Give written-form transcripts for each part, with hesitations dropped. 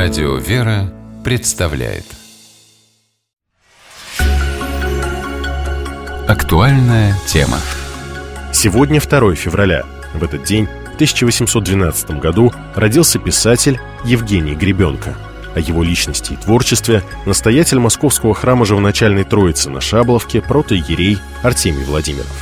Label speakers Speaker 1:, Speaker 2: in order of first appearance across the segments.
Speaker 1: Радио «Вера» представляет актуальная тема.
Speaker 2: Сегодня 2 февраля. В этот день, в 1812 году, родился писатель Евгений Гребенко. О его личности и творчестве настоятель Московского храма Живоначальной Троицы на Шабловке протоиерей Артемий Владимиров.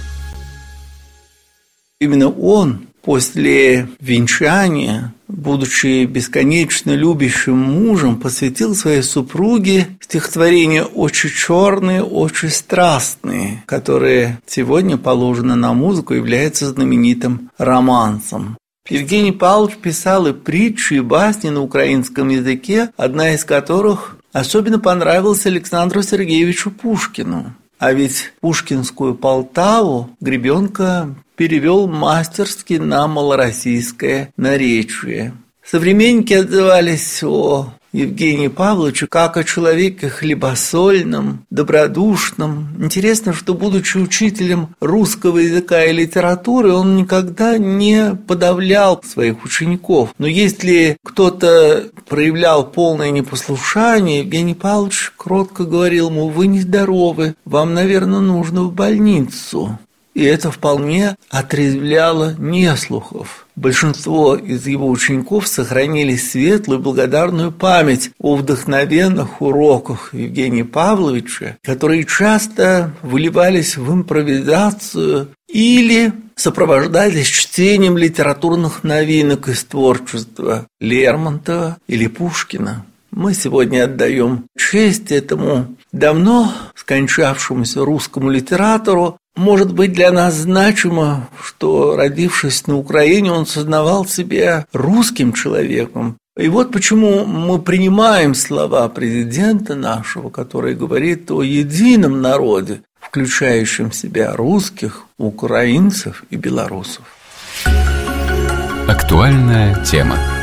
Speaker 3: Именно он после венчания, будучи бесконечно любящим мужем, посвятил своей супруге стихотворения «Очи черные, очи страстные», которые сегодня положены на музыку и являются знаменитым романсом. Евгений Павлович писал и притчи, и басни на украинском языке, одна из которых особенно понравилась Александру Сергеевичу Пушкину. А ведь пушкинскую Полтаву Гребенко перевел мастерски на малороссийское наречие. Современники отзывались о Евгении Павловиче как о человеке хлебосольном, добродушном. Интересно, что, будучи учителем русского языка и литературы, он никогда не подавлял своих учеников. Но если кто-то проявлял полное непослушание, Евгений Павлович кротко говорил ему: «Вы нездоровы, вам, наверное, нужно в больницу». И это вполне отрезвляло неслухов. Большинство из его учеников сохранили светлую благодарную память о вдохновенных уроках Евгения Павловича, которые часто выливались в импровизацию или сопровождались чтением литературных новинок из творчества Лермонтова или Пушкина. Мы сегодня отдаем честь этому давно скончавшемуся русскому литератору. Может быть, для нас значимо, что, родившись на Украине, он сознавал себя русским человеком. И вот почему мы принимаем слова президента нашего, который говорит о едином народе, включающем в себя русских, украинцев и белорусов.
Speaker 1: Актуальная тема.